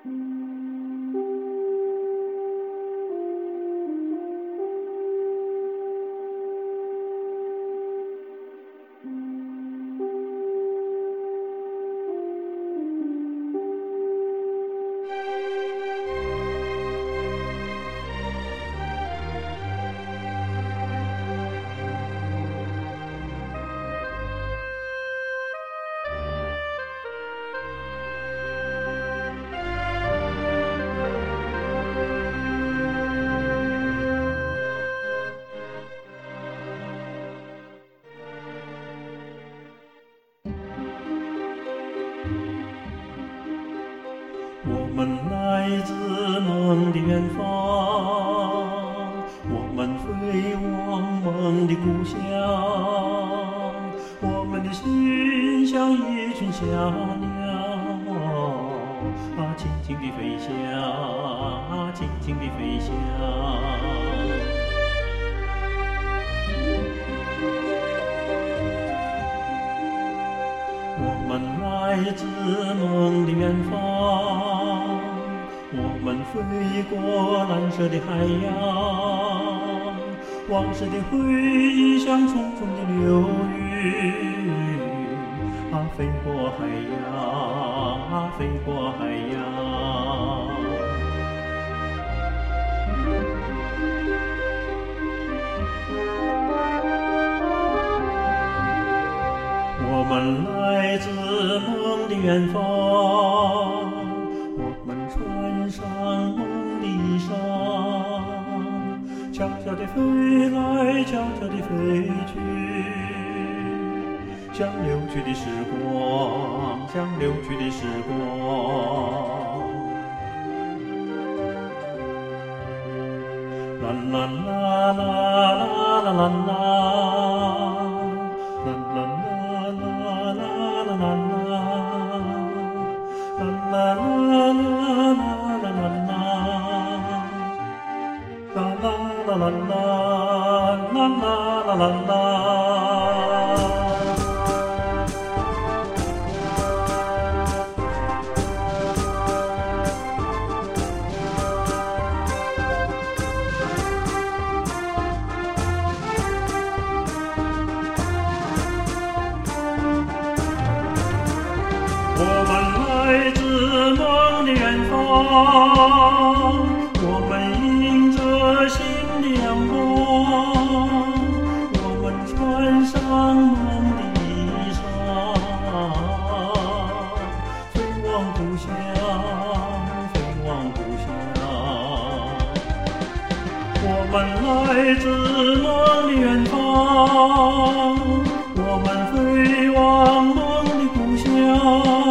我们来自梦的远方，我们飞往梦的故乡，我们的心像一群小鸟，轻轻地飞翔，轻轻地飞翔。我们来自梦的远方，我们飞过蓝色的海洋，往事的回忆像匆匆的流云，飞过海洋，飞过海洋。我们来自梦的远方，我们穿上梦的衣裳，悄悄地飞来，悄悄地飞去，像流去的时光，像流去的时光。啦啦啦啦啦啦啦。我们来自梦的远方，我们迎着新的阳光，我们穿上梦的衣裳，飞往故乡，飞往故乡。我们来自梦的远方，我们飞往梦的故乡。